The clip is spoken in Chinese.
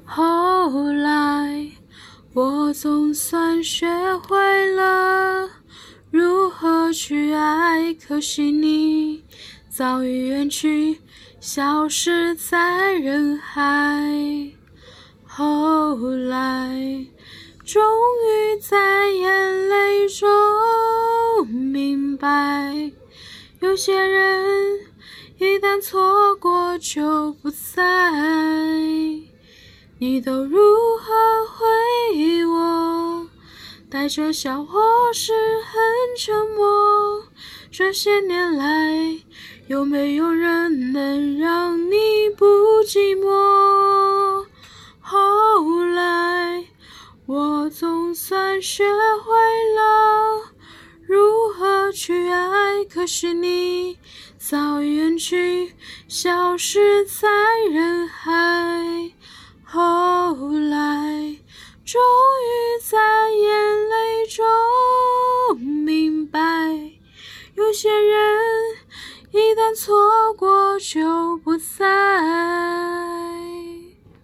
后来，我总算学会了如何去爱，可惜你早已远去，消失在人海。后来，终于在眼泪中明白，有些人一旦错过就不再。你都如何回忆我？带着笑或是很沉默。这些年来，有没有人能让你不寂寞？后来，我总算学会了如何去爱，可是你早已远去，消失在人海。后来，终于在眼泪中明白，有些人一旦错